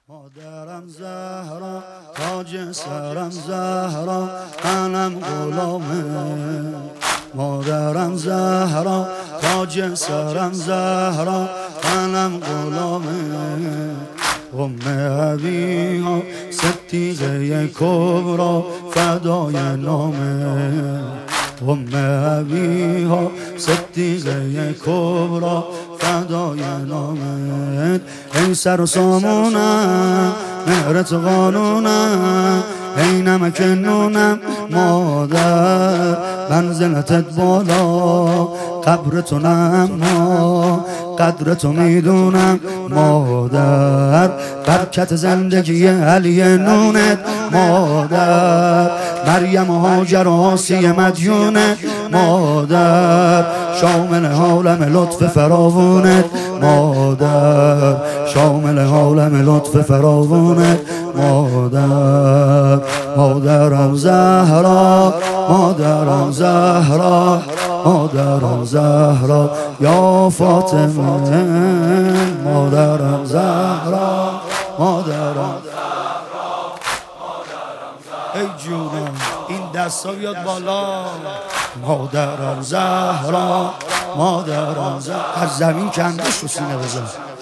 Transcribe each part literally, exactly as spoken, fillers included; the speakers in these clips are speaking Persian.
مادرم زهرا تاج سرم زهرا منم غلامه. مادرم زهرا تاج سرم زهرا منم غلامه. ام ابیها صدیقه کبرا فدای نامه. ام ابیها صدیقه کبرا فدای نامت. ای سر و سامونم مهرت قانونم، ای نمک نونم مادر منزلتت بالا قبرتونم، ما قدرتو میدونم مادر. برکت زندگی علی نونت مادر، مریم و هاجر و آسیه مدیونت مادر. شامل عالم لطف فراوونت مادر، شامل عالم لطف فراوونت مادر. مادرم زهرا مادرم زهرا مادرم زهرا یا فاطمه. مادرم زهرا مادرم زهرا. ای جونم این دستا بیاد بالا. مادرم زهرا مادرم زهرا. از زمین کندش رو سینه بزن.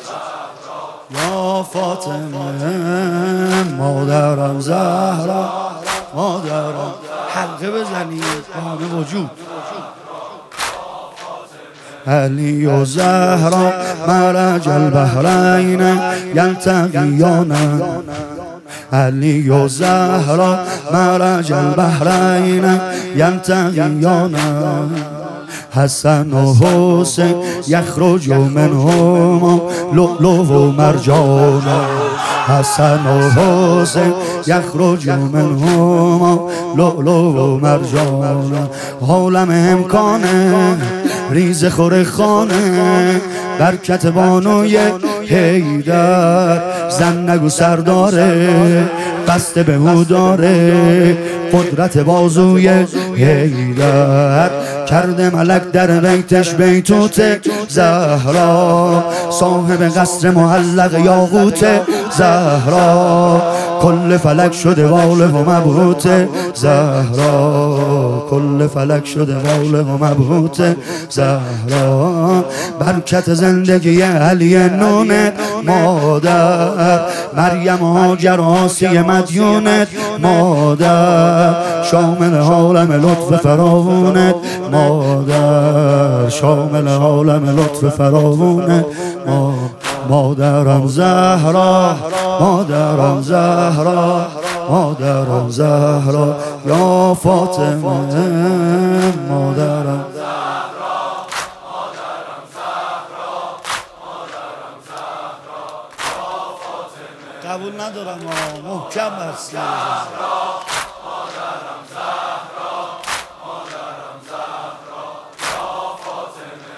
یا فاطمه مادرم زهرا مادرم. حلقه بزنید با همه وجود. علی و زهرا مرج البحرین یلتقیان. علی و زهرا مرج البحرین یلتقیان. حسن و حسین یخرج منهما لؤلؤ و مرجان. حسن و حسین یخرج منهما لؤلؤ و مرجان. عالم امکانه ریز خور خانه، برکت بانوی حیدر. زن نگو سرداره بسته به او داره، قدرت بازوی حیدر. کرده ملک در بیتش بیتوت زهرا، صاحب قصر معلق یاقوت زهرا. کل فلک شده واله و مبهوت زهرا، کل فلک شده واله و مبهوت زهرا. برکت زندگی علی نونت مادر، مریم و هاجر و آسیه مدیونت مادر. شامل عالم لطف فراوونت مادر، شامل عالم لطف فراوونت مادر. مادرم زهرا مادرم زهرا مادرم زهرا یا فاطمه. مادرم زهرا مادرم زهرا مادرم زهرا یا فاطمه. قبول ندارم ها، محکم هستی. مادرم زهرا مادرم زهرا یا فاطمه.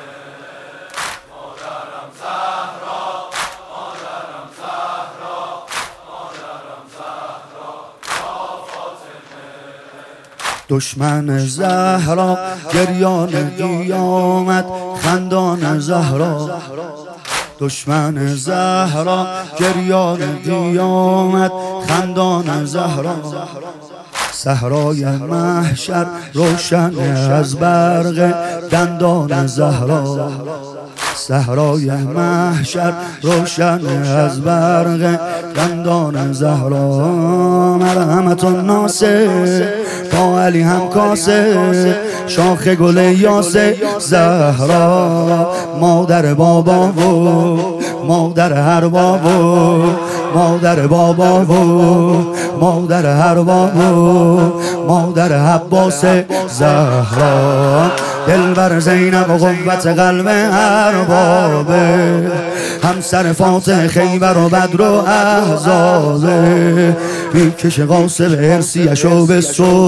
مادرم زهرا مادرم زهرا مادرم زهرا یا فاطمه. دشمن زهرا گریان قیامت خندان زهرا. دشمن زهرا گریان قیامت خندان زهرا. صحرای محشر روشن از برق دندان زهرا. صحرای محشر روشن از برق دندان زهرا. مرحمت الناس با علی هم کاسه، شاخ گل یاسه زهرا. مادر بابا و مادر هر بابا، مادر بابا و مادر هر بابا، مادر عباس زهرا. دلبر زینب و قوت قلب اربابه، همسر فاتح خیبر و بدر و احزابه. میکش قاسب ارسیش و به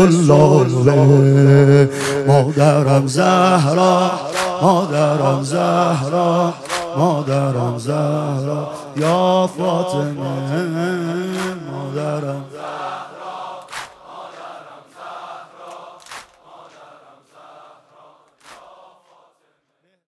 سلابه. مادرم زهرا مادرم زهرا مادرم زهرا یا فاطمه. مادرم